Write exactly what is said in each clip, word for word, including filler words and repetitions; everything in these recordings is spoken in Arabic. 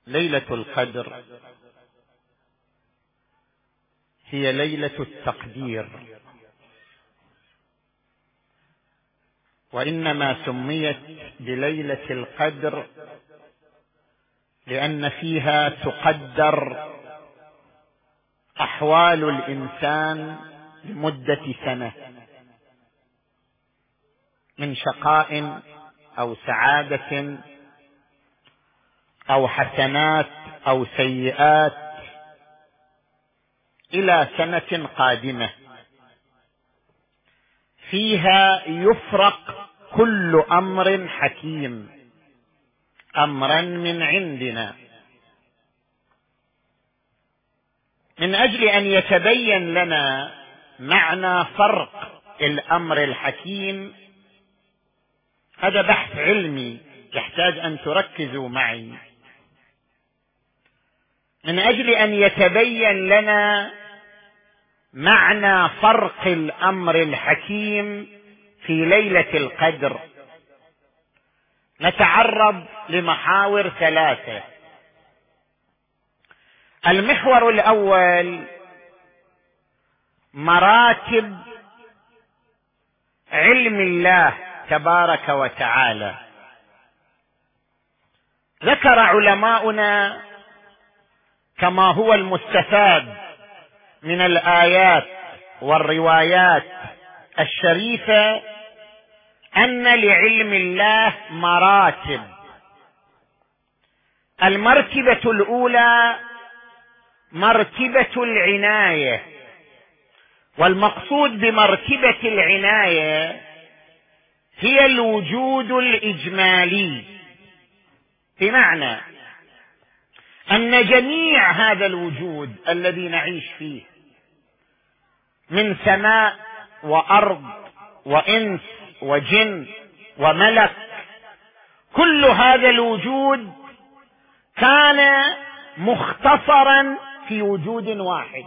ليلة القدر هي ليلة التقدير، وإنما سميت بليلة القدر لأن فيها تقدر أحوال الإنسان لمدة سنة من شقاء أو سعادة أو حسنات أو سيئات إلى سنة قادمة، فيها يفرق كل أمر حكيم أمرا من عندنا، من أجل أن يتبين لنا معنى فرق الأمر الحكيم. هذا بحث علمي يحتاج أن تركزوا معي، من أجل أن يتبين لنا معنى فرق الأمر الحكيم في ليلة القدر نتعرض لمحاور ثلاثة. المحور الأول مراتب علم الله تبارك وتعالى. ذكر علماؤنا كما هو المستفاد من الآيات والروايات الشريفة أن لعلم الله مراتب. المرتبة الأولى مرتبة العناية، والمقصود بمرتبة العناية هي الوجود الإجمالي، بمعنى أن جميع هذا الوجود الذي نعيش فيه من سماء وأرض وإنس وجن وملك، كل هذا الوجود كان مختصرا في وجود واحد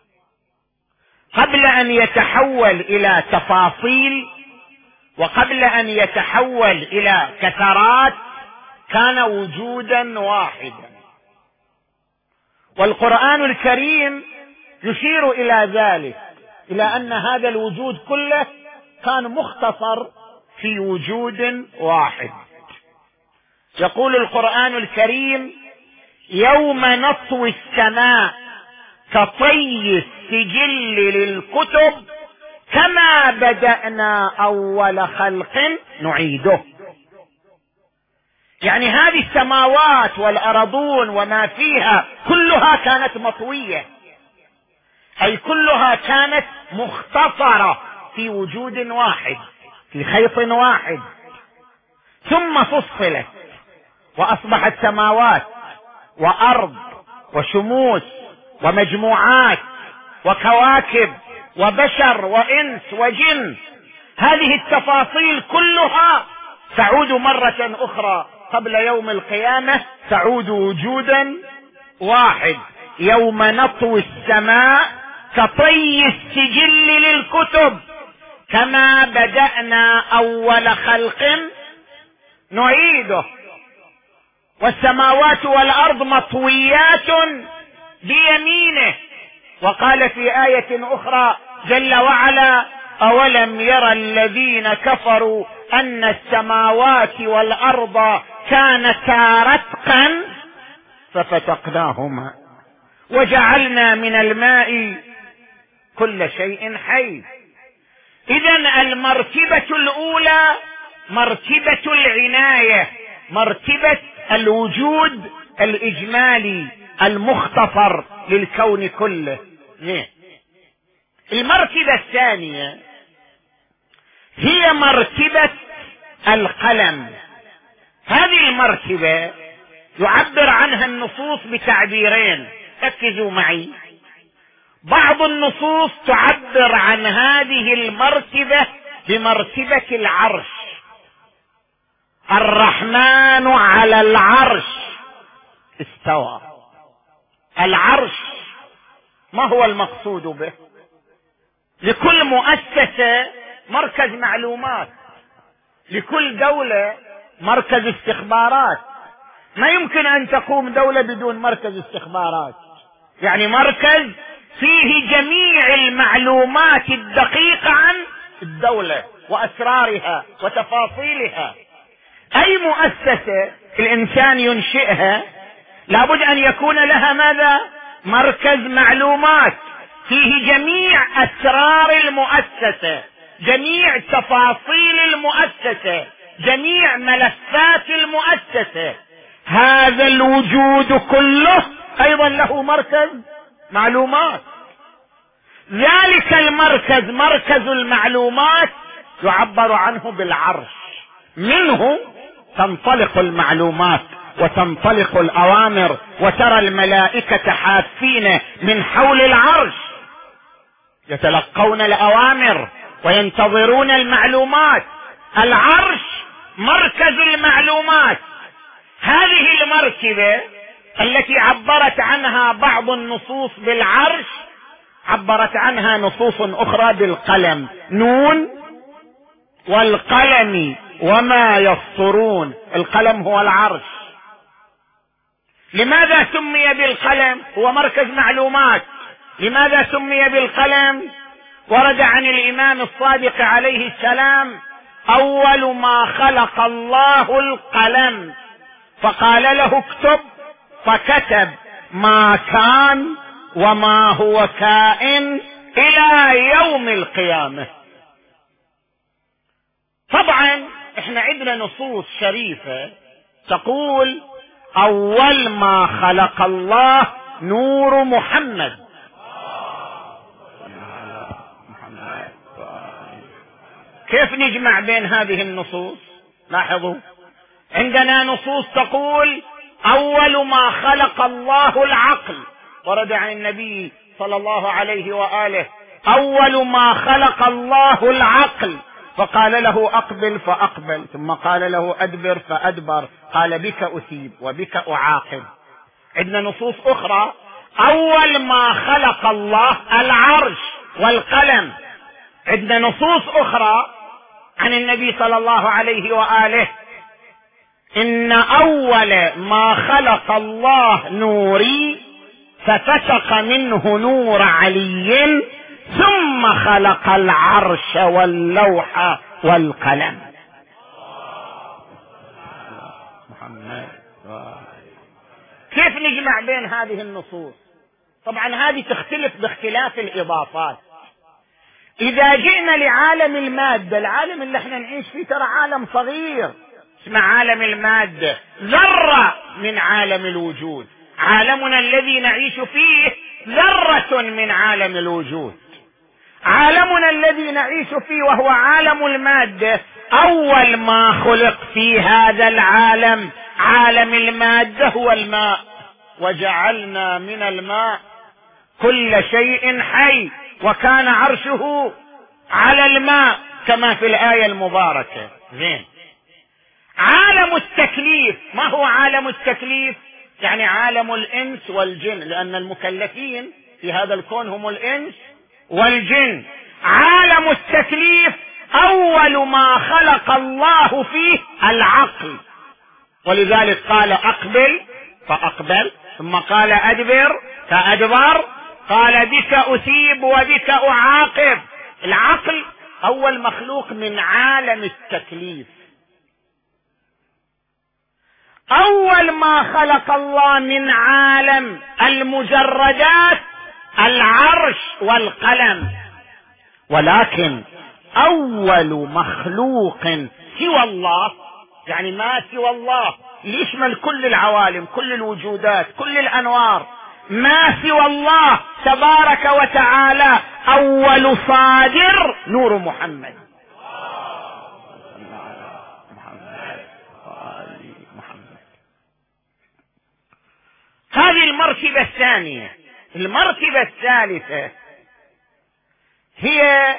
قبل أن يتحول إلى تفاصيل، وقبل أن يتحول إلى كثرات كان وجودا واحدا. والقرآن الكريم يشير إلى ذلك، إلى أن هذا الوجود كله كان مختصر في وجود واحد. يقول القرآن الكريم: يوم نطوي السماء كطي السجل للكتب كما بدأنا أول خلق نعيده. يعني هذه السماوات والأرضون وما فيها كلها كانت مطوية، أي كلها كانت مختصرة في وجود واحد، في خيط واحد، ثم فصلت وأصبحت سماوات وأرض وشموس ومجموعات وكواكب وبشر وإنس وجن. هذه التفاصيل كلها تعود مرة أخرى قبل يوم القيامة، تعود وجودا واحد. يوم نطوي السماء كطي السجل للكتب كما بدأنا أول خلق نعيده. والسماوات والأرض مطويات بيمينه. وقال في آية أخرى جل وعلا: أولم يرى الذين كفروا أن السماوات والأرض كانتا رتقا ففتقناهما وجعلنا من الماء كل شيء حي. إذن المرتبة الأولى مرتبة العناية، مرتبة الوجود الإجمالي المختصر للكون كله. المرتبة الثانية هي مرتبة القلم. هذه المرتبة يعبر عنها النصوص بتعبيرين، ركزوا معي. بعض النصوص تعبر عن هذه المرتبة بمرتبة العرش. الرحمن على العرش استوى. العرش ما هو المقصود به؟ لكل مؤسسة مركز معلومات، لكل دولة مركز استخبارات، ما يمكن أن تقوم دولة بدون مركز استخبارات، يعني مركز فيه جميع المعلومات الدقيقة عن الدولة وأسرارها وتفاصيلها. أي مؤسسة الإنسان ينشئها لابد أن يكون لها ماذا؟ مركز معلومات فيه جميع أسرار المؤسسة، جميع تفاصيل المؤسسة، جميع ملفات المؤسسة. هذا الوجود كله أيضا له مركز معلومات. ذلك المركز مركز المعلومات يعبر عنه بالعرش، منه تنطلق المعلومات وتنطلق الأوامر، وترى الملائكة حافين من حول العرش يتلقون الأوامر وينتظرون المعلومات. العرش مركز المعلومات. هذه المركبة التي عبرت عنها بعض النصوص بالعرش عبرت عنها نصوص أخرى بالقلم. نون والقلم وما يسطرون. القلم هو العرش. لماذا سمي بالقلم؟ هو مركز معلومات. لماذا سمي بالقلم؟ ورد عن الإمام الصادق عليه السلام: أول ما خلق الله القلم فقال له اكتب، فكتب ما كان وما هو كائن إلى يوم القيامة. طبعا احنا عندنا نصوص شريفة تقول أول ما خلق الله نور محمد. كيف نجمع بين هذه النصوص؟ لاحظوا، عندنا نصوص تقول أول ما خلق الله العقل، ورد عن النبي صلى الله عليه وآله: أول ما خلق الله العقل فقال له أقبل فأقبل، ثم قال له أدبر فأدبر، قال بك أثيب وبك أعاقب. عندنا نصوص أخرى: أول ما خلق الله العرش والقلم. عندنا نصوص أخرى عن النبي صلى الله عليه وآله: إن أول ما خلق الله نوري ففتق منه نور علي ثم خلق العرش واللوح والقلم. محمد. كيف نجمع بين هذه النصوص؟ طبعا هذه تختلف باختلاف الإضافات. إذا جئنا لعالم المادة، العالم اللي احنا نعيش فيه ترى عالم صغير اسمه عالم المادة، ذرة من عالم الوجود. عالمنا الذي نعيش فيه ذرة من عالم الوجود. عالمنا الذي نعيش فيه وهو عالم المادة، أول ما خلق في هذا العالم عالم المادة هو الماء، وجعلنا من الماء كل شيء حي وكان عرشه على الماء كما في الآية المباركة. زين. عالم التكليف، ما هو عالم التكليف؟ يعني عالم الإنس والجن، لأن المكلفين في هذا الكون هم الإنس والجن. عالم التكليف أول ما خلق الله فيه العقل، ولذلك قال أقبل فأقبل، ثم قال أدبر فأدبر، قال بك أثيب وبك أعاقب. العقل أول مخلوق من عالم التكليف. أول ما خلق الله من عالم المجردات العرش والقلم، ولكن أول مخلوق سوى الله، يعني ما سوى الله يشمل كل العوالم، كل الوجودات، كل الأنوار، ما سوى الله تبارك وتعالى، أول صادر نور محمد. هذه المرتبة الثانية. المرتبة الثالثة هي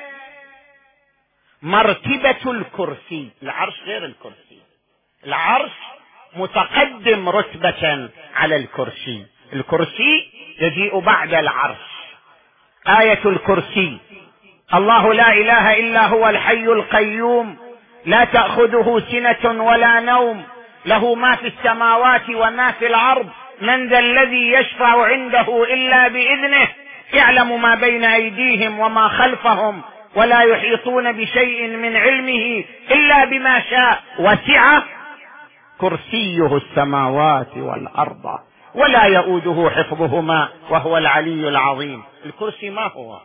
مرتبة الكرسي. العرش غير الكرسي. العرش متقدم رتبة على الكرسي، الكرسي يجيء بعد العرش. آية الكرسي: الله لا إله إلا هو الحي القيوم لا تأخذه سنة ولا نوم له ما في السماوات وما في الأرض، من ذا الذي يشفع عنده إلا بإذنه، يعلم ما بين أيديهم وما خلفهم ولا يحيطون بشيء من علمه إلا بما شاء، وسع كرسيه السماوات والأرض ولا يؤوده حفظهما وهو العلي العظيم. الكرسي ما هو؟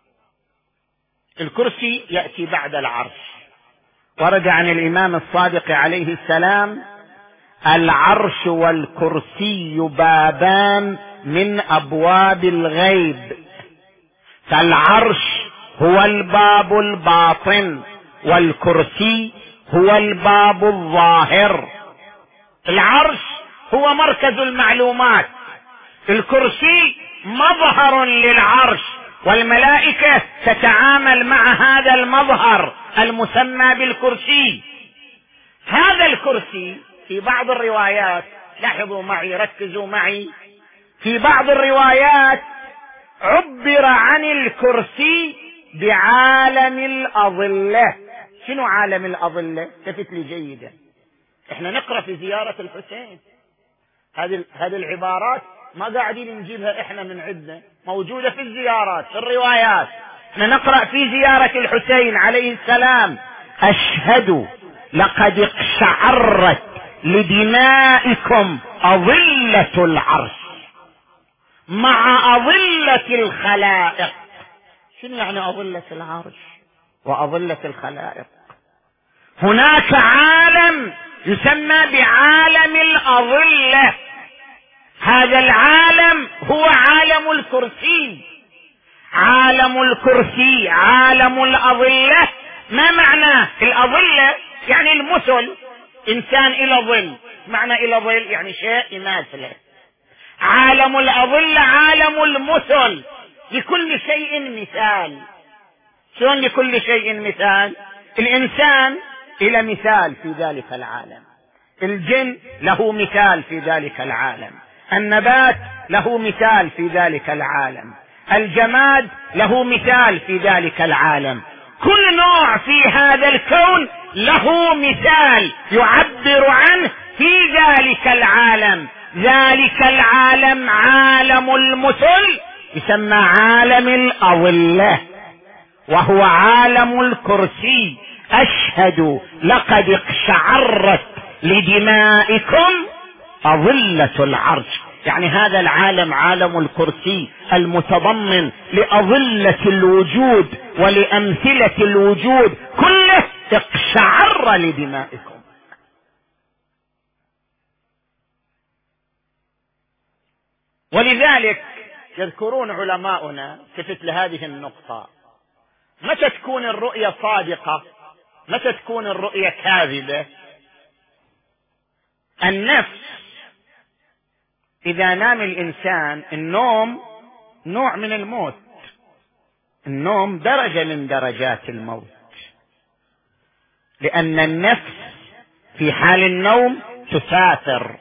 الكرسي يأتي بعد العرش. ورد عن الإمام الصادق عليه السلام: العرش والكرسي بابان من أبواب الغيب، فالعرش هو الباب الباطن والكرسي هو الباب الظاهر. العرش هو مركز المعلومات، الكرسي مظهر للعرش، والملائكة تتعامل مع هذا المظهر المسمى بالكرسي. هذا الكرسي في بعض الروايات، لاحظوا معي ركزوا معي، في بعض الروايات عبر عن الكرسي بعالم الأظلة. شنو عالم الأظلة؟ التفت لي جيدا، احنا نقرأ في زيارة الحسين هذه هذه العبارات ما قاعدين نجيبها احنا من عندنا، موجودة في الزيارات في الروايات. احنا نقرأ في زيارة الحسين عليه السلام: أشهد لقد اقشعرت لدمائكم أظلة العرش مع أظلة الخلائق. شنو يعني أظلة العرش وأظلة الخلائق؟ هناك عالم يسمى بعالم الأظلة، هذا العالم هو عالم الكرسي. عالم الكرسي عالم الأظلة. ما معنى الأظلة؟ يعني المثل، إنسان إلى ظل. معنى إلى ظل يعني شيء يماثله. عالم الأظلة عالم المثل، لكل شيء مثال. شلون لكل شيء مثال؟ الإنسان إلى مثال في ذلك العالم، الجن له مثال في ذلك العالم، النبات له مثال في ذلك العالم، الجماد له مثال في ذلك العالم. كل نوع في هذا الكون له مثال يعبر عنه في ذلك العالم. ذلك العالم عالم المثل يسمى عالم الأظلة، وهو عالم الكرسي. أشهد لقد اقشعرت لدمائكم أظلة العرش، يعني هذا العالم عالم الكرسي المتضمن لأظلة الوجود ولأمثلة الوجود كله، اقشعر لدمائكم. ولذلك يذكرون علماؤنا كفت لهذه النقطة: متى تكون الرؤية صادقة؟ متى تكون الرؤية كاذبة؟ النفس إذا نام الإنسان، النوم نوع من الموت، النوم درجة من درجات الموت، لأن النفس في حال النوم تسافر،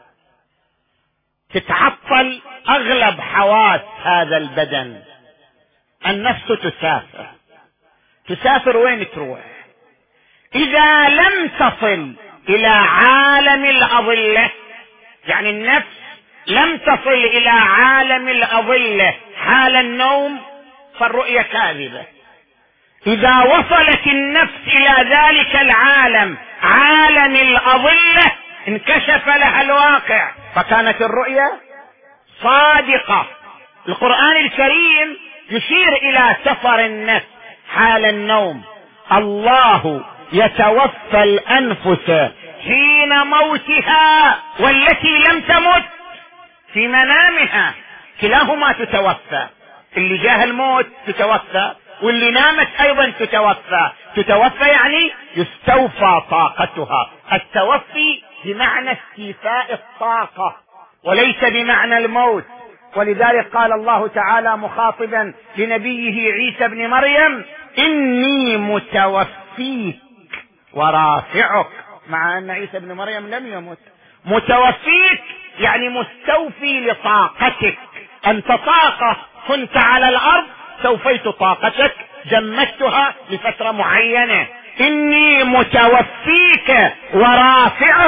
تتعطل أغلب حواس هذا البدن. النفس تسافر. تسافر وين تروح؟ إذا لم تصل إلى عالم الأظلة، يعني النفس لم تصل إلى عالم الأظلة حال النوم، فالرؤية كاذبة. إذا وصلت النفس إلى ذلك العالم عالم الأظلة انكشف لها الواقع، فكانت الرؤية صادقة. القرآن الكريم يشير إلى سفر النفس حال النوم: الله يتوفى الأنفس حين موتها والتي لم تمت في منامها. كلاهما تتوفى، اللي جاه الموت تتوفى، واللي نامت أيضا تتوفى. تتوفى يعني يستوفى طاقتها. التوفي بمعنى استيفاء الطاقة وليس بمعنى الموت. ولذلك قال الله تعالى مخاطبا لنبيه عيسى بن مريم: إني متوفيك ورافعك، مع أن عيسى بن مريم لم يمت. متوفيك يعني مستوفي لطاقتك. أنت طاقة كنت على الأرض، سوفيت طاقتك، جمدتها لفترة معينة. إني متوفيك ورافعك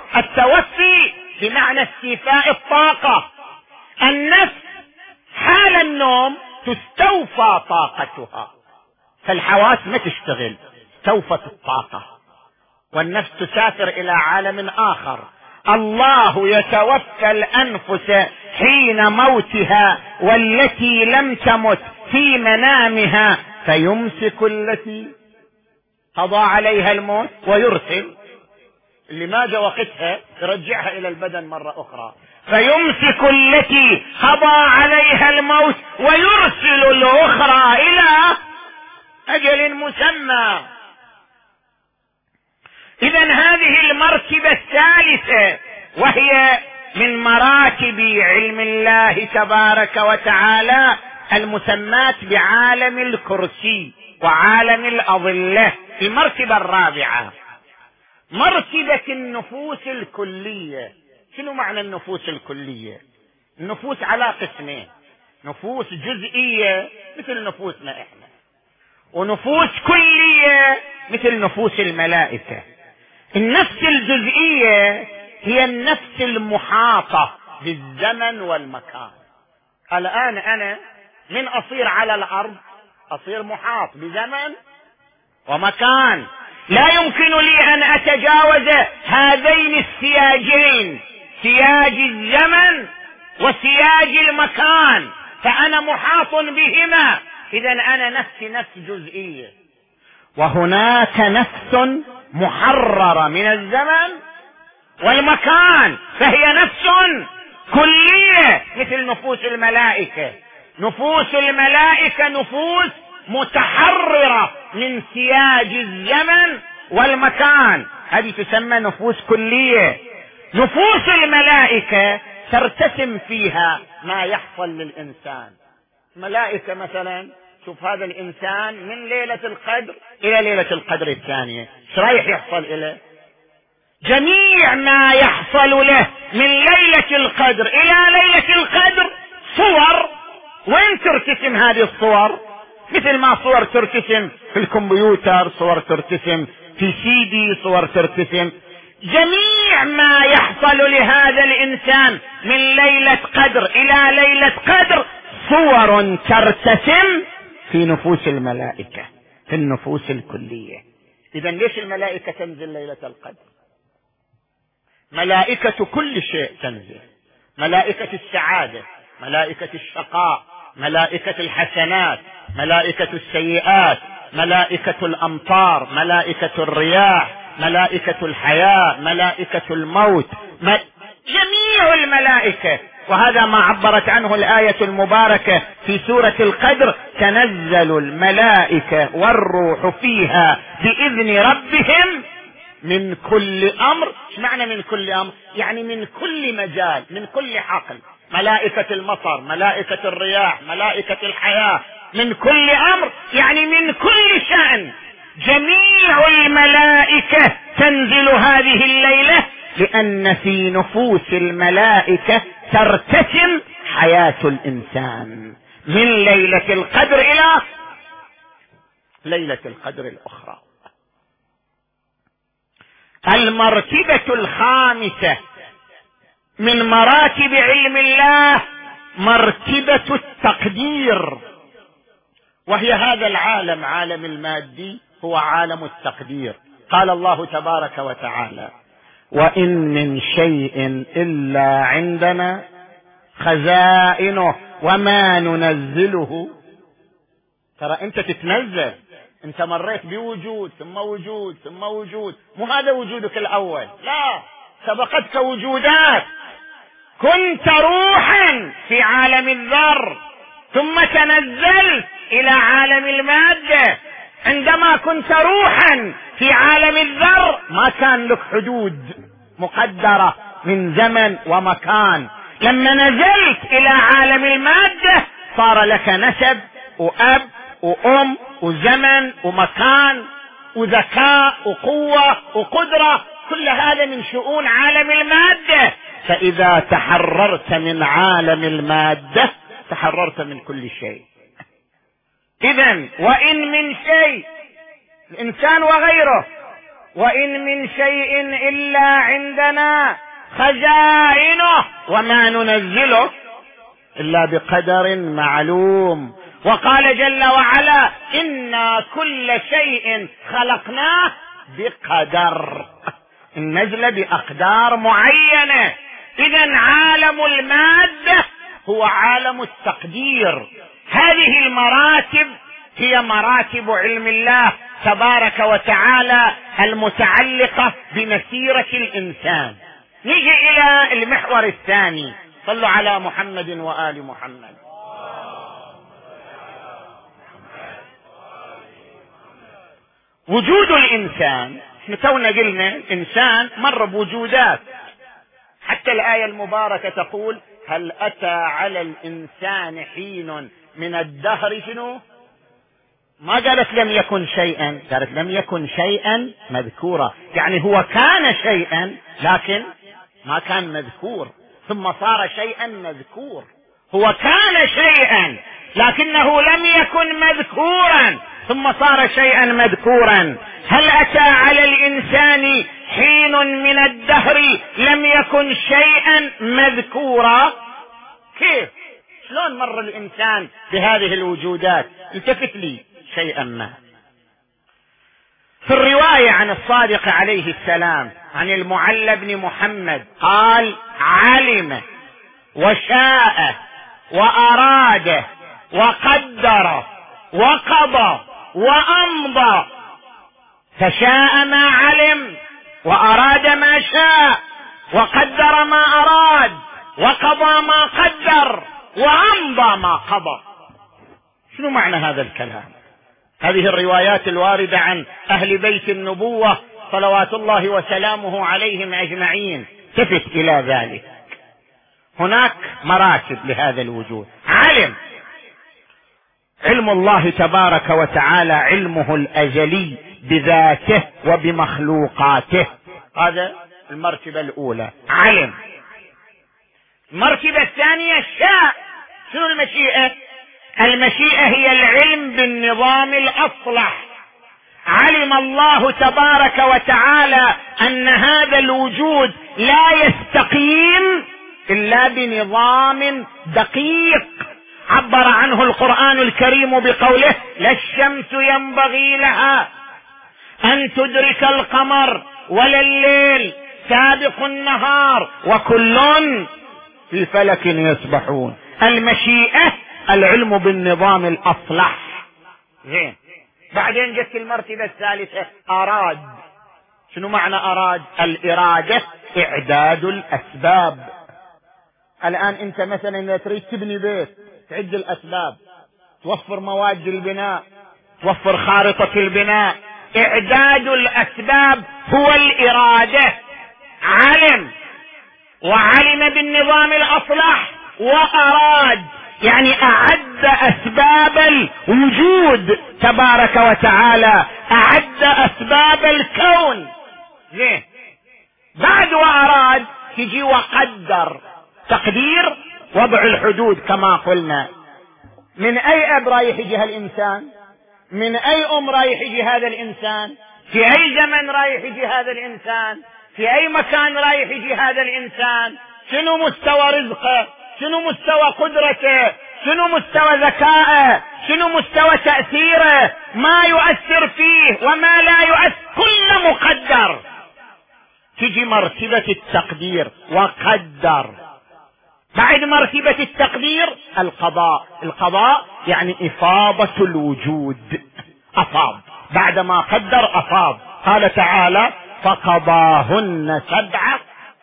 التوفي بمعنى استيفاء الطاقة. النفس حال النوم تستوفى طاقتها، فالحواس ما تشتغل، استوفت الطاقة، والنفس تسافر إلى عالم آخر. الله يتوفى الأنفس حين موتها والتي لم تمت في منامها فيمسك التي قضى عليها الموت ويرسل اللي ما جاء وقتها يرجعها إلى البدن مرة أخرى، فيمسك التي قضى عليها الموت ويرسل الأخرى إلى أجل مسمى. إذن هذه المرتبة الثالثة وهي من مراتب علم الله تبارك وتعالى المسمات بعالم الكرسي وعالم الأظلة. المرتبة الرابعة مرتبة النفوس الكلية. شنو معنى النفوس الكلية؟ النفوس على قسمين، نفوس جزئية مثل نفوسنا احنا، ونفوس كلية مثل نفوس الملائكة. النفس الجزئية هي النفس المحاطة بالزمن والمكان. الآن أنا من أصير على الأرض أصير محاط بزمن ومكان، لا يمكن لي أن أتجاوز هذين السياجين، سياج الزمن وسياج المكان، فأنا محاط بهما. إذن أنا نفسي نفس جزئية، وهناك نفس محررة من الزمن والمكان فهي نفس كلية مثل نفوس الملائكة. نفوس الملائكة نفوس متحررة من سياج الزمن والمكان، هذه تسمى نفوس كلية. نفوس الملائكة ترتسم فيها ما يحصل للإنسان. ملائكة مثلا شوف هذا الإنسان من ليلة القدر إلى ليلة القدر الثانية ايش رايح يحصل إليه؟ جميع ما يحصل له من ليلة القدر إلى ليلة القدر صور. وين ترتسم هذه الصور؟ مثل ما صور ترتسم في الكمبيوتر، صور ترتسم في سيدي، صور ترتسم. جميع ما يحصل لهذا الإنسان من ليلة قدر إلى ليلة قدر صور ترتسم في نفوس الملائكة، في النفوس الكلية. إذن ليش الملائكة تنزل ليلة القدر؟ ملائكة كل شيء تنزل، ملائكة السعادة، ملائكة الشقاء، ملائكة الحسنات، ملائكة السيئات، ملائكة الأمطار، ملائكة الرياح، ملائكة الحياة، ملائكة الموت، جميع الملائكة. وهذا ما عبرت عنه الآية المباركة في سورة القدر: تنزل الملائكة والروح فيها بإذن ربهم من كل أمر. ايش معنى من كل أمر؟ يعني من كل مجال، من كل حقل. ملائكة المطر، ملائكة الرياح، ملائكة الحياة، من كل أمر يعني من كل شأن. جميع الملائكة تنزل هذه الليلة لأن في نفوس الملائكة ترتسم حياة الإنسان من ليلة القدر إلى ليلة القدر الأخرى. المرتبة الخامسة من مراتب علم الله مرتبة التقدير، وهي هذا العالم، عالم المادي هو عالم التقدير. قال الله تبارك وتعالى: وإن من شيء إلا عندنا خزائنه وما ننزله. ترى أنت تتنزل، أنت مريت بوجود ثم وجود ثم وجود، مو هذا وجودك الأول، لا، سبقتك وجودات. كنت روحا في عالم الذر ثم تنزلت إلى عالم المادة. عندما كنت روحا في عالم الذر ما كان لك حدود مقدرة من زمن ومكان. لما نزلت إلى عالم المادة صار لك نسب وأب وأم وزمن ومكان وذكاء وقوة وقدرة، كل هذا من شؤون عالم المادة. فإذا تحررت من عالم المادة تحررت من كل شيء. إذن وإن من شيء، الإنسان وغيره، وإن من شيء إلا عندنا خزائنه وما ننزله إلا بقدر معلوم. وقال جل وعلا إنا كل شيء خلقناه بقدر، النزل بأقدار معينة. إذن عالم المادة هو عالم التقدير. هذه المراتب هي مراتب علم الله تبارك وتعالى المتعلقة بمسيرة الإنسان. نيجي إلى المحور الثاني، صلوا على محمد وآل محمد. وجود الإنسان، احنا تونا قلنا الإنسان مر بوجودات، حتى الآية المباركة تقول هل أتى على الإنسان حين من الدهر شنو؟ ما قالت لم يكن شيئا، قالت لم يكن شيئا مذكورا، يعني هو كان شيئا لكن ما كان مذكور، ثم صار شيئا مذكور. هو كان شيئا لكنه لم يكن مذكورا ثم صار شيئا مذكورا. هل أتى على الإنسان حين من الدهر لم يكن شيئا مذكورا؟ كيف؟ شلون مر الإنسان بهذه الوجودات؟ التفت لي شيئا ما. في الرواية عن الصادق عليه السلام عن المعلى بن محمد قال علم وشاء وأراد وقدر وقضى وأمضى، فشاء ما علم وأراد ما شاء وقدر ما أراد وقضى ما قدر وأمضى ما قضى. شنو معنى هذا الكلام؟ هذه الروايات الواردة عن أهل بيت النبوة صلوات الله وسلامه عليهم أجمعين تفت إلى ذلك. هناك مراتب لهذا الوجود. علم، علم الله تبارك وتعالى علمه الأزلي بذاته وبمخلوقاته، هذا المرتبة الأولى علم. المرتبة الثانية شاء. شنو المشيئة؟ المشيئة هي العلم بالنظام الأصلح. علم الله تبارك وتعالى أن هذا الوجود لا يستقيم إلا بنظام دقيق، عبر عنه القرآن الكريم بقوله لا الشمس ينبغي لها أن تدرك القمر ولا الليل سابق النهار وكل في فلك يسبحون. المشيئة العلم بالنظام الأصلح. زين، بعدين جت المرتبة الثالثة أراد. شنو معنى أراد؟ الإرادة إعداد الأسباب. الآن أنت مثلا إذا تريد تبني بيت تعد الأسباب، توفر مواد البناء، توفر خارطة البناء. إعداد الأسباب هو الإرادة. علم وعلم بالنظام الأصلح وأراد، يعني أعد أسباب الوجود تبارك وتعالى، أعد أسباب الكون. زين، بعد وأراد تجي وقدر. تقدير وضع الحدود كما قلنا. من أي أب رايح يجي هالإنسان؟ من أي أم رايح يجي هذا الإنسان؟ في أي زمن رايح يجي هذا الإنسان؟ في أي مكان رايح يجي هذا الإنسان؟ شنو مستوى رزقه؟ شنو مستوى قدرته؟ شنو مستوى ذكائه؟ شنو مستوى تأثيره؟ ما يؤثر فيه وما لا يؤثر، كل مقدر. تجي مرتبة التقدير وقدر. بعد مرتبة التقدير القضاء. القضاء يعني إفاضة الوجود، أفاض بعدما قدر أفاض. قال تعالى فقضاهن سبع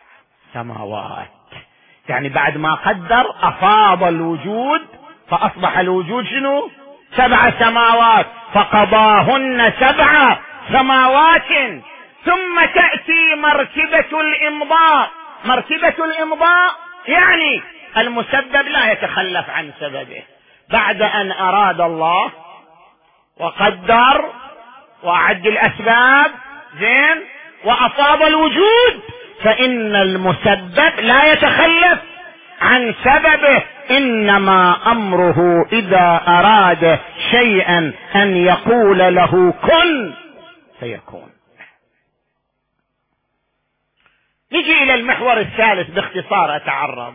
سماوات، يعني بعد ما قدر أفاض الوجود فأصبح الوجود شنو؟ سبع سماوات. فقضاهن سبع سماوات. ثم تأتي مرتبة الإمضاء. مرتبة الإمضاء يعني المسبب لا يتخلف عن سببه. بعد أن أراد الله وقدر وأعد الأسباب زين وأصاب الوجود، فإن المسبب لا يتخلف عن سببه، إنما أمره إذا أراد شيئا أن يقول له كن فيكون. نجي إلى المحور الثالث باختصار أتعرض.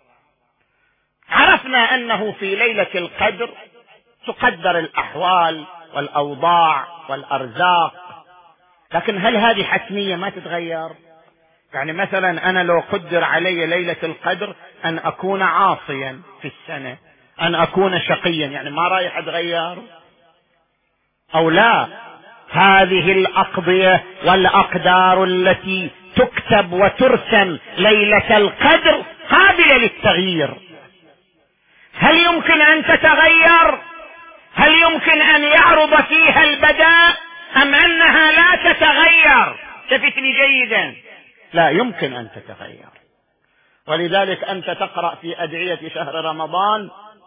عرفنا أنه في ليلة القدر تقدر الأحوال والأوضاع والأرزاق، لكن هل هذه حتمية ما تتغير؟ يعني مثلا أنا لو قدر علي ليلة القدر أن أكون عاصيا في السنة، أن أكون شقيا، يعني ما رايح أتغير أو لا؟ هذه الأقضية والأقدار التي تكتب وترسم ليلة القدر قابلة للتغيير. هل يمكن أن تتغير؟ هل يمكن أن يعرض فيها البداء أم أنها لا تتغير؟ التفتني جيدا، لا يمكن أن تتغير. ولذلك أنت تقرأ في أدعية شهر رمضان: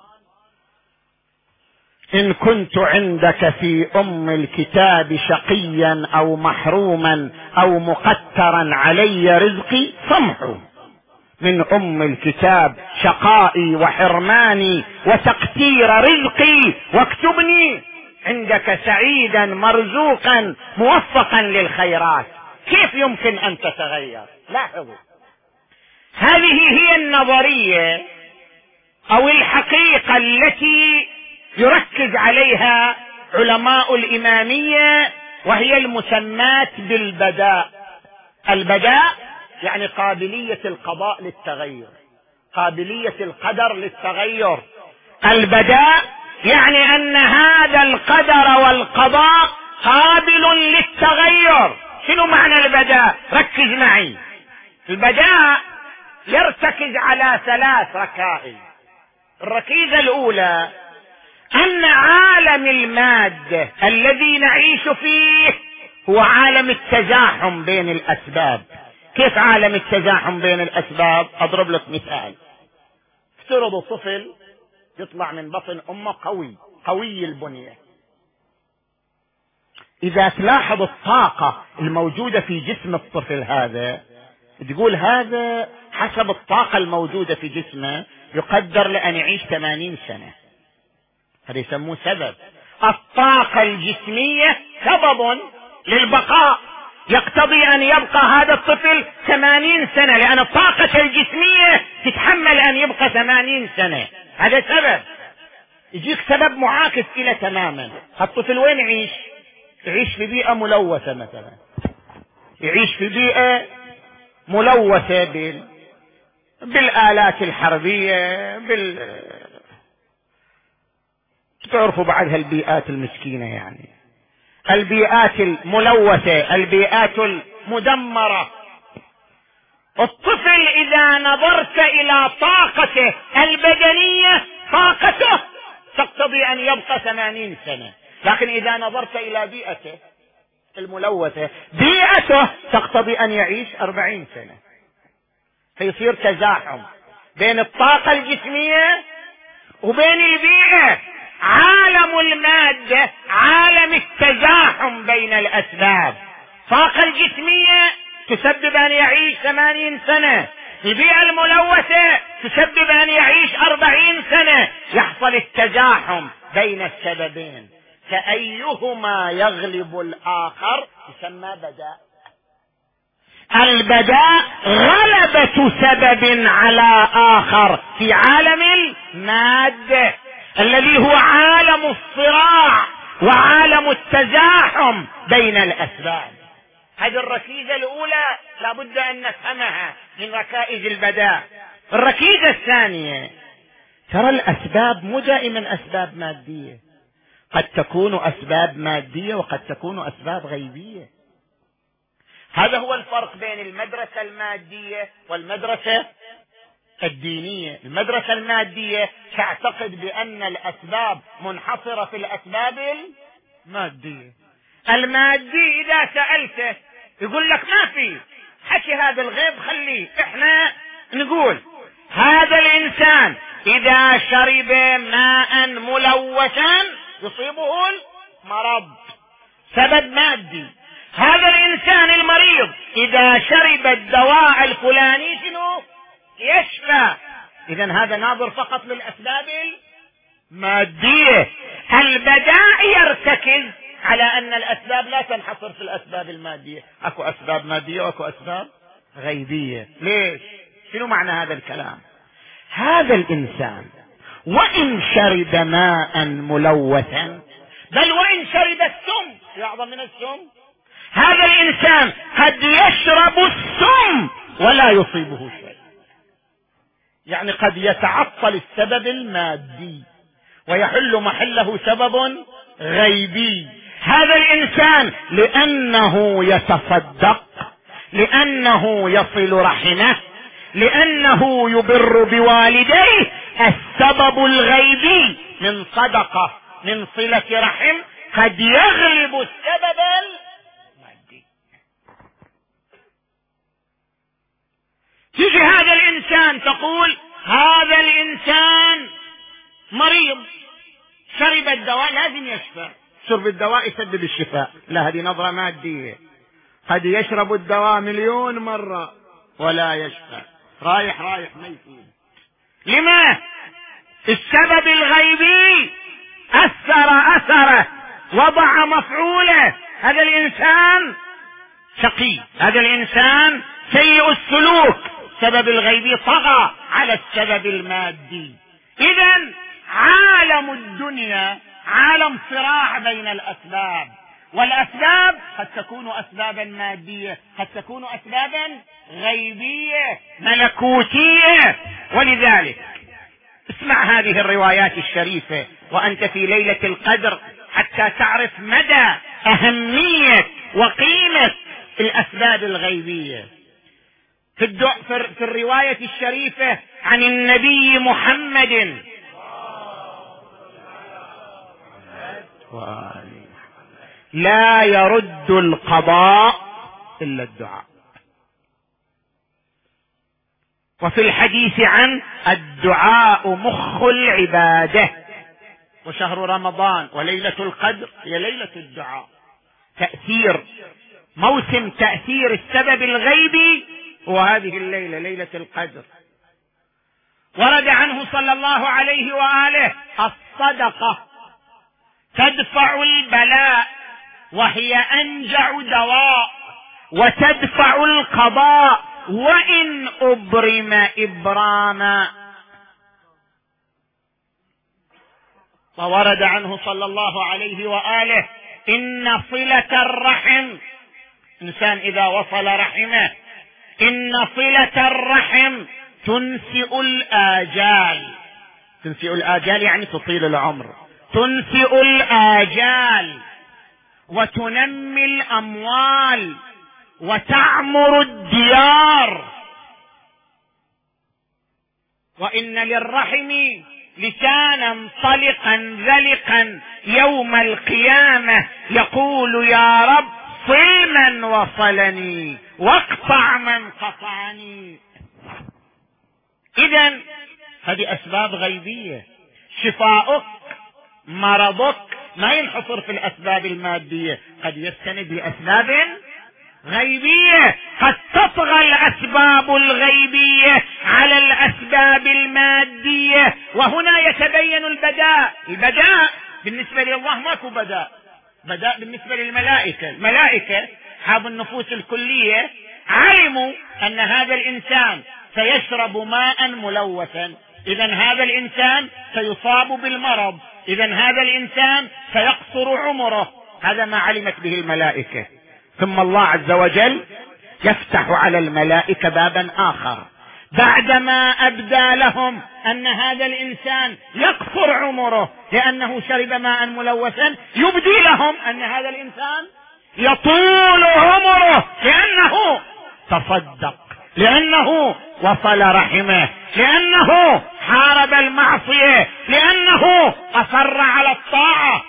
إن كنت عندك في أم الكتاب شقيا أو محروما أو مقترا علي رزقي فامحو من أم الكتاب شقائي وحرماني وتقتير رزقي، واكتبني عندك سعيدا مرزوقا موفقا للخيرات. كيف يمكن أن تتغير؟ لاحظوا، هذه هي النظرية أو الحقيقة التي يركز عليها علماء الإمامية، وهي المسمات بالبداء. البداء يعني قابلية القضاء للتغير، قابلية القدر للتغير. البداء يعني أن هذا القدر والقضاء قابل للتغير. شنو معنى البداء؟ ركز معي. البداء يرتكز على ثلاث ركائز. الركيزة الأولى أن عالم المادة الذي نعيش فيه هو عالم التزاحم بين الأسباب. كيف عالم التزاحم بين الأسباب؟ أضرب لك مثال. افترضوا طفل يطلع من بطن أمه قوي قوي البنية. إذا تلاحظ الطاقة الموجودة في جسم الطفل هذا، تقول هذا حسب الطاقة الموجودة في جسمه يقدر لأن يعيش ثمانين سنة. هذا يسموه سبب. الطاقة الجسمية سبب للبقاء، يقتضي أن يبقى هذا الطفل ثمانين سنة، لأن الطاقة الجسمية تتحمل أن يبقى ثمانين سنة. هذا سبب. يجيك سبب معاكس إلى تماما. الطفل وين يعيش؟ يعيش في بيئة ملوثة مثلا، يعيش في بيئة ملوثة بال... بالآلات الحربية، بال تعرفوا بعدها البيئات المسكينة، يعني البيئات الملوثة، البيئات المدمرة. الطفل إذا نظرت إلى طاقته البدنية، طاقته تقتضي أن يبقى ثمانين سنة، لكن إذا نظرت إلى بيئته الملوثة، بيئته تقتضي أن يعيش أربعين سنة. فيصير تزاحم بين الطاقة الجسمية وبين البيئة. عالم المادة عالم التزاحم بين الأسباب. الطاقة الجسمية تسبب أن يعيش ثمانين سنة، البيئة الملوثة تسبب أن يعيش أربعين سنة. يحصل التزاحم بين السببين، فأيهما يغلب الآخر يسمى بداء. البداء غلبة سبب على آخر في عالم المادة الذي هو عالم الصراع وعالم التزاحم بين الأسباب. هذه الركيزة الأولى لابد أن نفهمها من ركائز البداء. الركيزة الثانية، ترى الأسباب مو دائما أسباب مادية، قد تكون أسباب مادية وقد تكون أسباب غيبية. هذا هو الفرق بين المدرسة المادية والمدرسة الدينية. المدرسة المادية تعتقد بأن الأسباب منحصرة في الأسباب المادية. المادي إذا سألته يقول لك ما في حكي، هذا الغيب خليه، احنا نقول هذا الإنسان إذا شرب ماء ملوثا يصيبه المرض، سبب مادي. هذا الإنسان المريض إذا شرب الدواء الفلاني شنو؟ يشفى. إذن هذا ناظر فقط للأسباب المادية. البداء يرتكز على أن الأسباب لا تنحصر في الأسباب المادية، أكو أسباب مادية وأكو أسباب غيبية. ليش؟ شنو معنى هذا الكلام؟ هذا الإنسان وإن شرب ماء ملوثا، بل وإن شرب السم في أعظم من السم، هذا الإنسان قد يشرب السم ولا يصيبه شيء. يعني قد يتعطل السبب المادي ويحل محله سبب غيبي. هذا الإنسان لأنه يتصدق، لأنه يصل رحمه، لأنه يبر بوالديه، السبب الغيبي من صدقة من صلة رحم قد يغلب السبب المادي. تيجي هذا الإنسان تقول هذا الإنسان مريض، شرب الدواء لازم يشفى، شرب الدواء يسبب الشفاء. لا، هذه نظرة مادية. قد يشرب الدواء مليون مرة ولا يشفى، رايح رايح ما يفيد. لما؟ السبب الغيبي أثر أثره، وضع مفعوله. هذا الإنسان شقي، هذا الإنسان سيء السلوك، السبب الغيبي طغى على السبب المادي. إذن عالم الدنيا عالم صراع بين الأسباب، والأسباب قد تكون أسبابا مادية، قد تكون أسبابا غيبية ملكوتية. ولذلك اسمع هذه الروايات الشريفة وأنت في ليلة القدر حتى تعرف مدى أهمية وقيمة الأسباب الغيبية. في, الدع... في الرواية الشريفة عن النبي محمد لا يرد القضاء إلا الدعاء. وفي الحديث عن الدعاء مخ العبادة، وشهر رمضان وليلة القدر هي ليلة الدعاء. تأثير موسم تأثير السبب الغيبي هو هذه الليلة، ليلة القدر. ورد عنه صلى الله عليه وآله الصدقة تدفع البلاء وهي أنجع دواء، وتدفع القضاء وإن أبرم إبراما. وورد عنه صلى الله عليه وآله إن صلة الرحم، إنسان إذا وصل رحمه، إن صلة الرحم تنسئ الآجال. تنسئ الآجال يعني تطيل العمر، تنسئ الآجال وتنمي الأموال وتعمر الديار. وإن للرحم لسانا طلقا ذلقا يوم القيامة يقول يا رب صل من وصلني واقطع من قطعني. إذن هذه أسباب غيبية. شفاؤك مرضك ما ينحصر في الأسباب المادية، قد يستند لأسباب غيبية. قد تطغى الأسباب الغيبية على الأسباب المادية، وهنا يتبين البداء. البداء بالنسبة لله ماكو بداء، بداء بالنسبة للملائكة. الملائكة أصحاب النفوس الكلية علموا أن هذا الإنسان سيشرب ماء ملوثا، إذن هذا الإنسان سيصاب بالمرض، إذن هذا الإنسان سيقصر عمره. هذا ما علمت به الملائكة. ثم الله عز وجل يفتح على الملائكة بابا آخر بعدما أبدى لهم أن هذا الإنسان يقصر عمره لأنه شرب ماء ملوثا، يبدي لهم أن هذا الإنسان يطول عمره لأنه تصدق، لأنه وصل رحمه، لأنه حارب المعصية، لأنه أصر على الطاعة.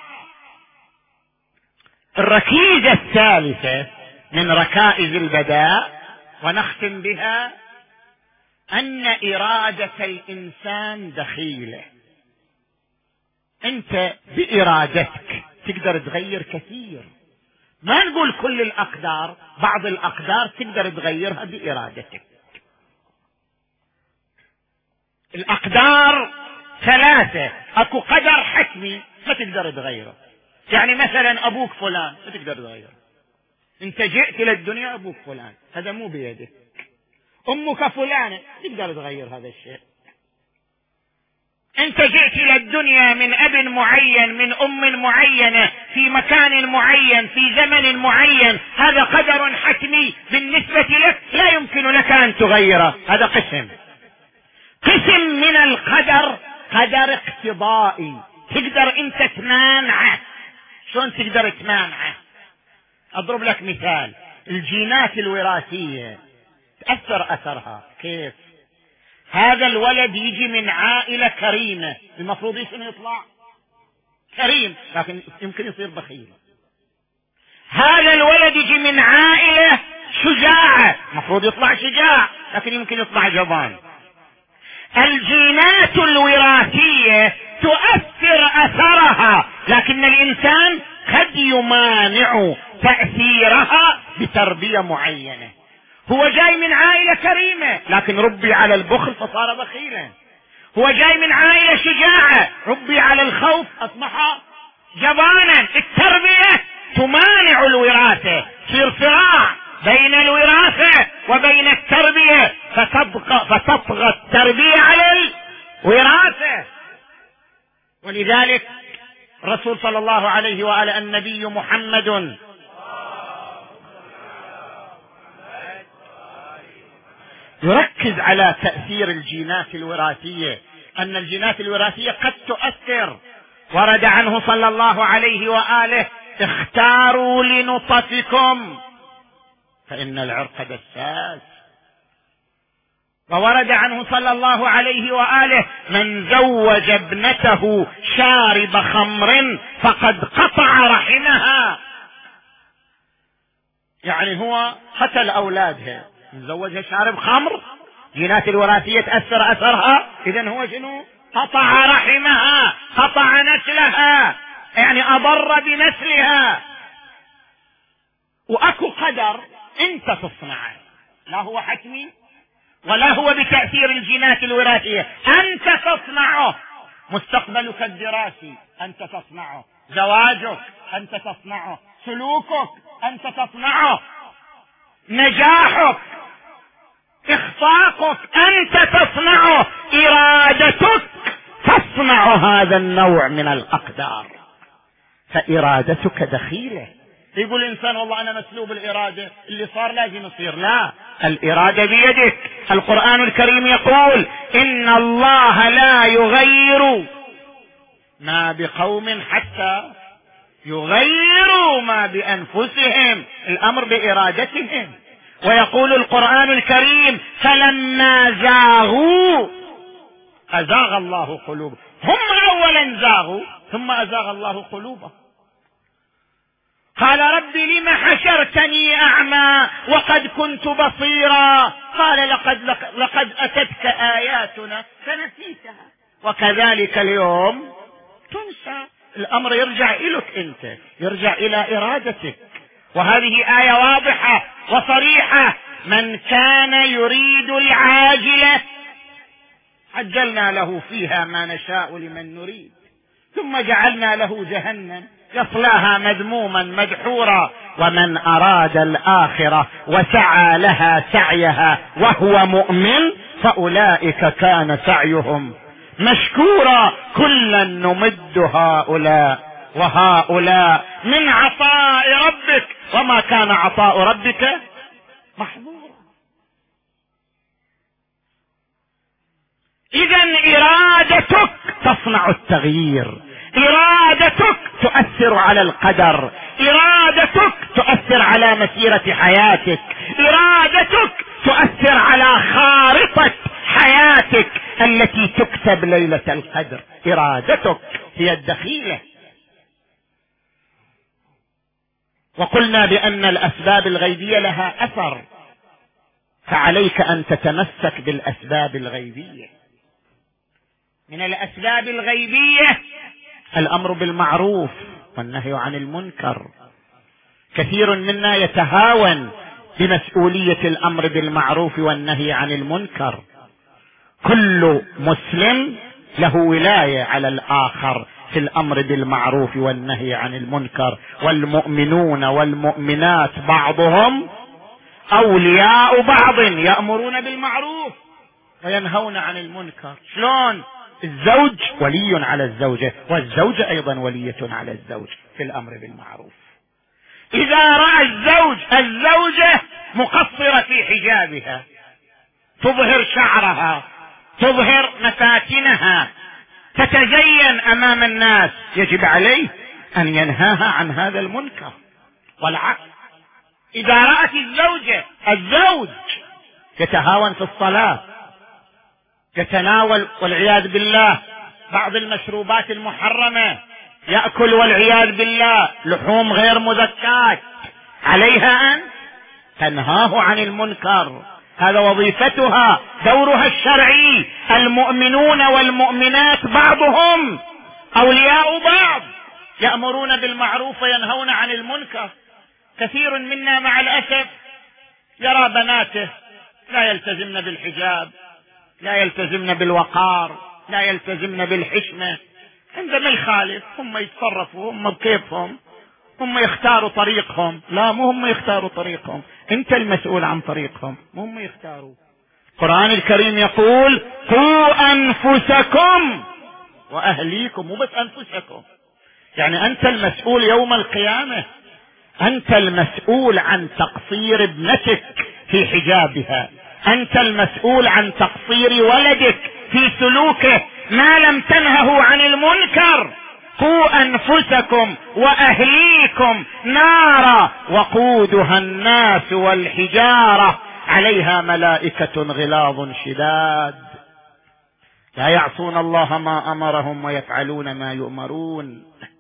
الركيزة الثالثة من ركائز البداء ونختم بها أن إرادة الإنسان دخيلة. أنت بإرادتك تقدر تغير كثير، ما نقول كل الأقدار، بعض الأقدار تقدر تغيرها بإرادتك. الأقدار ثلاثة، أكو قدر حتمي ما تقدر تغيره، يعني مثلا أبوك فلان ما تقدر تغيره، أنت جئت للدنيا أبوك فلان، هذا مو بيدك. أمك فلانة، تقدر تغير هذا الشيء. أنت جئت إلى الدنيا من أب معين، من أم معينة، في مكان معين، في زمن معين، هذا قدر حتمي بالنسبة لك لا يمكن لك أن تغيره. هذا قسم قسم من القدر، قدر اقتضائي تقدر أنت تمانعه. شلون تقدر تمانعه؟ أضرب لك مثال. الجينات الوراثية تأثر أثرها كيف؟ هذا الولد يجي من عائلة كريمة، المفروض انه يطلع كريم، لكن يمكن يصير بخيل. هذا الولد يجي من عائلة شجاعة، المفروض يطلع شجاع، لكن يمكن يطلع جبان. الجينات الوراثية تؤثر أثرها، لكن الإنسان قد يمانع تأثيرها بتربية معينة. هو جاي من عائلة كريمة لكن ربي على البخل فصار بخيلا. هو جاي من عائلة شجاعة، ربي على الخوف أصبح جبانا. التربية تمانع الوراثة، تصير صراع بين الوراثة وبين التربية، فتبقى فتطغى التربية على الوراثة. ولذلك الرسول صلى الله عليه وآله النبي محمد يركز على تأثير الجينات الوراثية، أن الجينات الوراثية قد تؤثر. ورد عنه صلى الله عليه وآله: اختاروا لنطفكم فإن العرق دساس. وورد عنه صلى الله عليه وآله: من زوج ابنته شارب خمر فقد قطع رحمها. يعني هو قتل أولادها، زوجها شارب خمر، جينات الوراثية تأثر أثرها، إذن هو شنو؟ قطع رحمها، قطع نسلها، يعني أضر بنسلها. وأكو قدر أنت تصنعه، لا هو حتمي ولا هو بتأثير الجينات الوراثية، أنت تصنعه. مستقبلك الدراسي أنت تصنعه، زواجك أنت تصنعه، سلوكك أنت تصنعه، نجاحك، إخفاقك أنت تصنعه، إرادتك تصنع هذا النوع من الأقدار. فإرادتك دخيلة. يقول الإنسان والله أنا مسلوب الإرادة، اللي صار لازم يصير. لا، الإرادة بيدك. القرآن الكريم يقول: إن الله لا يغير ما بقوم حتى يغيروا ما بأنفسهم، الأمر بإرادتهم. ويقول القرآن الكريم: فلما زاغوا أزاغ الله قلوبهم. هم أولا زاغوا ثم أزاغ الله قلوبهم. قال: رب لم حشرتني أعمى وقد كنت بصيرا. قال: لقد, لقد أتتك آياتنا فنسيتها وكذلك اليوم تنسى. الأمر يرجع إليك أنت، يرجع إلى إرادتك. وهذه آية واضحة وصريحة: من كان يريد العاجلة عجلنا له فيها ما نشاء لمن نريد ثم جعلنا له جهنم يصلاها مذموما مدحورا ومن أراد الآخرة وسعى لها سعيها وهو مؤمن فأولئك كان سعيهم مشكورا كلا نمد هؤلاء وهؤلاء من عطاء ربك وما كان عطاء ربك محظورا. إذن إرادتك تصنع التغيير، إرادتك تؤثر على القدر، إرادتك تؤثر على مسيرة حياتك، إرادتك تؤثر على خارطة حياتك التي تكتب ليلة القدر. إرادتك هي الدخيلة. وقلنا بأن الأسباب الغيبية لها أثر، فعليك أن تتمسك بالأسباب الغيبية. من الأسباب الغيبية الأمر بالمعروف والنهي عن المنكر. كثير منا يتهاون بمسؤولية الأمر بالمعروف والنهي عن المنكر. كل مسلم له ولاية على الآخر في الأمر بالمعروف والنهي عن المنكر. والمؤمنون والمؤمنات بعضهم أولياء بعض يأمرون بالمعروف وينهون عن المنكر. شلون؟ الزوج ولي على الزوجة، والزوجة أيضا ولية على الزوج في الأمر بالمعروف. إذا رأى الزوج الزوجة مقصرة في حجابها، تظهر شعرها، تظهر مفاتنها، تتزين أمام الناس، يجب عليه أن ينهاها عن هذا المنكر. والعكس، إذا رأت الزوجة الزوج يتهاون في الصلاة، يتناول والعياذ بالله بعض المشروبات المحرمة، يأكل والعياذ بالله لحوم غير مزكاة، عليها أن تنهاه عن المنكر. هذا وظيفتها، دورها الشرعي. المؤمنون والمؤمنات بعضهم أولياء بعض، يأمرون بالمعروف وينهون عن المنكر. كثير منا مع الأسف يرى بناته لا يلتزمن بالحجاب، لا يلتزمن بالوقار، لا يلتزمن بالحشمة. عندما يخالف هم يتصرفوا هم بكيفهم، هم يختاروا طريقهم. لا، مو هم يختاروا طريقهم، انت المسؤول عن طريقهم، مو هم يختاروا. القرآن الكريم يقول قوا أنفسكم وأهليكم، مو بس أنفسكم، يعني أنت المسؤول يوم القيامة. أنت المسؤول عن تقصير ابنتك في حجابها، أنت المسؤول عن تقصير ولدك في سلوكه ما لم تنهه عن المنكر. قوا أنفسكم وأهليكم نارا وقودها الناس والحجارة عليها ملائكة غلاظ شداد لا يعصون الله ما أمرهم ويفعلون ما يؤمرون.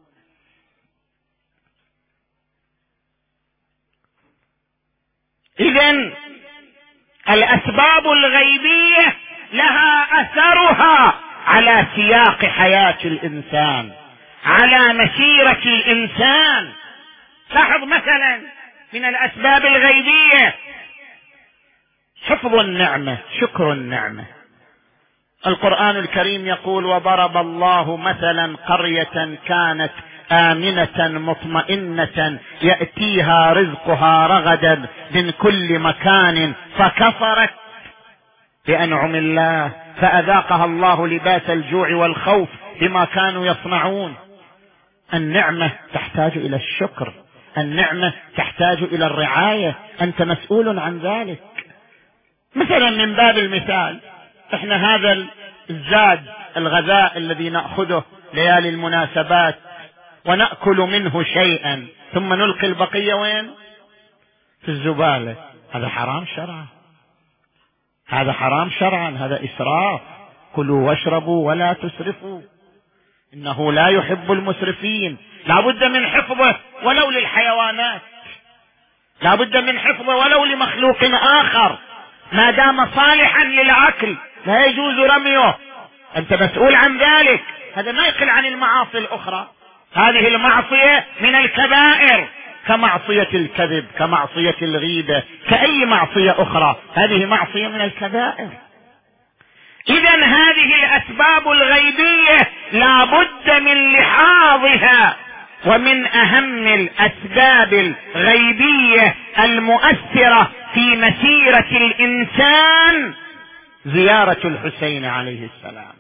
إذن الأسباب الغيبية لها أثرها على سياق حياة الإنسان، على مسيرة الإنسان. لاحظ مثلا من الأسباب الغيبية حفظ النعمة، شكر النعمة. القرآن الكريم يقول وضرب الله مثلا قرية كانت آمنة مطمئنة يأتيها رزقها رغدا من كل مكان فكفرت بأنعم الله فأذاقها الله لباس الجوع والخوف بما كانوا يصنعون. النعمة تحتاج إلى الشكر، النعمة تحتاج إلى الرعاية، أنت مسؤول عن ذلك. مثلا من باب المثال، احنا هذا الزاد الغذاء الذي نأخذه ليالي المناسبات ونأكل منه شيئا ثم نلقي البقية وين؟ في الزبالة. هذا حرام شرعا، هذا حرام شرعا، هذا إسراف. كلوا واشربوا ولا تسرفوا إنه لا يحب المسرفين. لا بد من حفظه ولو للحيوانات، لا بد من حفظه ولو لمخلوق آخر، ما دام صالحا للأكل لا يجوز رميه، أنت مسؤول عن ذلك. هذا ما يقل عن المعاصي الأخرى. هذه المعصية من الكبائر كمعصية الكذب، كمعصية الغيبة، كأي معصية أخرى، هذه معصية من الكبائر. إذن هذه الأسباب الغيبية لا بد من لحاظها. ومن أهم الأسباب الغيبية المؤثرة في مسيرة الإنسان زيارة الحسين عليه السلام.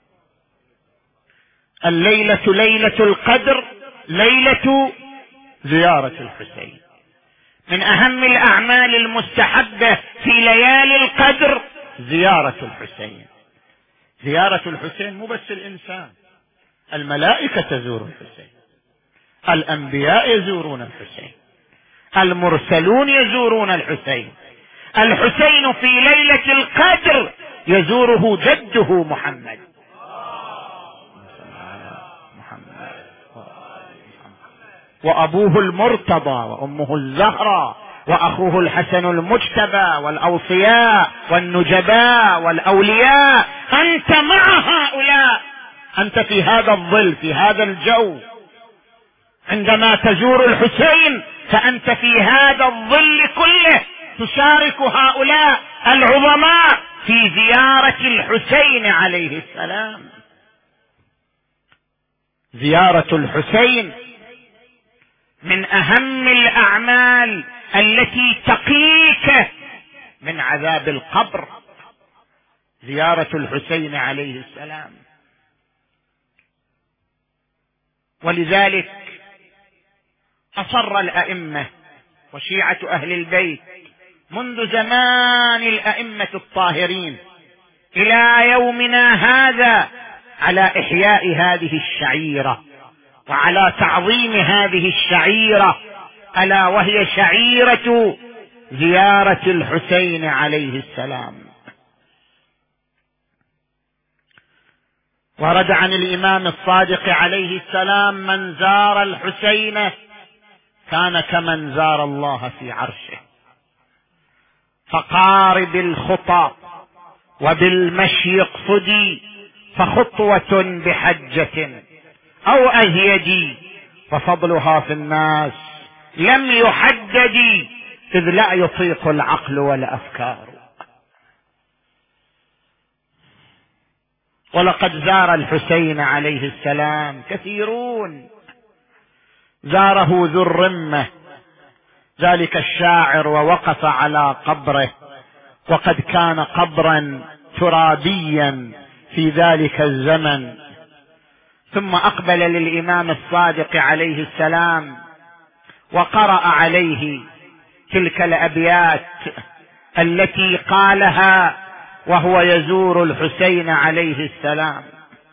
الليلة ليلة القدر، ليلة زيارة الحسين. من أهم الأعمال المستحبة في ليالي القدر زيارة الحسين. زيارة الحسين مو بس الإنسان، الملائكة تزور الحسين، الأنبياء يزورون الحسين، المرسلون يزورون الحسين. الحسين في ليلة القدر يزوره جده محمد وأبوه المرتضى وأمه الزهراء وأخوه الحسن المجتبى والأوصياء والنجباء والأولياء. أنت مع هؤلاء، أنت في هذا الظل، في هذا الجو. عندما تزور الحسين فأنت في هذا الظل كله تشارك هؤلاء العظماء في زيارة الحسين عليه السلام. زيارة الحسين من اهم الاعمال التي تقيك من عذاب القبر زيارة الحسين عليه السلام. ولذلك أصر الأئمة وشيعة أهل البيت منذ زمان الأئمة الطاهرين إلى يومنا هذا على إحياء هذه الشعيرة وعلى تعظيم هذه الشعيرة، ألا وهي شعيرة زيارة الحسين عليه السلام. ورد عن الإمام الصادق عليه السلام: من زار الحسين كان كمن زار الله في عرشه. فقارب الخطى وبالمشي اقصدي، فخطوة بحجة أو أزيدي، وفضلها في الناس لم يحدد، إذ لا يطيق العقل والأفكار. ولقد زار الحسين عليه السلام كثيرون. زاره ذو الرمة ذلك الشاعر ووقف على قبره، وقد كان قبرا ترابيا في ذلك الزمن. ثم أقبل للإمام الصادق عليه السلام وقرأ عليه تلك الأبيات التي قالها وهو يزور الحسين عليه السلام: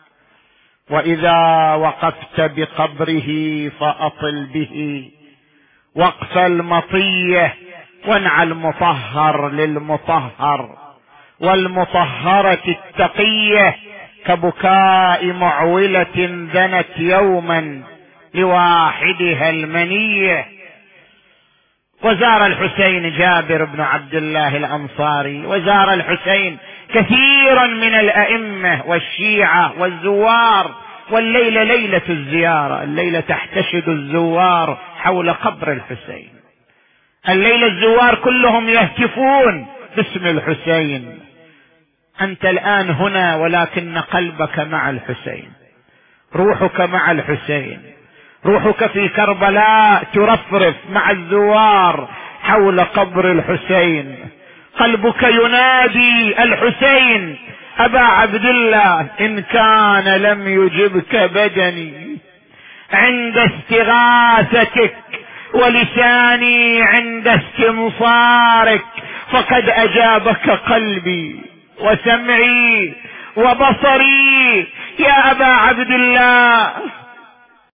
وإذا وقفت بقبره فأطل به وقف المطية، وانع المطهر للمطهر، والمطهرة التقية كبكاء معولة ذنت يوما لواحدها المنية. وزار الحسين جابر بن عبد الله الأنصاري، وزار الحسين كثيرا من الأئمة والشيعة والزوار. والليلة ليلة الزيارة، الليلة تحتشد الزوار حول قبر الحسين. الليلة الزوار كلهم يهتفون باسم الحسين. أنت الآن هنا ولكن قلبك مع الحسين، روحك مع الحسين، روحك في كربلاء ترفرف مع الزوار حول قبر الحسين. قلبك ينادي الحسين: أبا عبد الله، إن كان لم يجبك بدني عند استغاثتك، ولساني عند استنصارك، فقد أجابك قلبي وسمعي وبصري يا أبا عبد الله.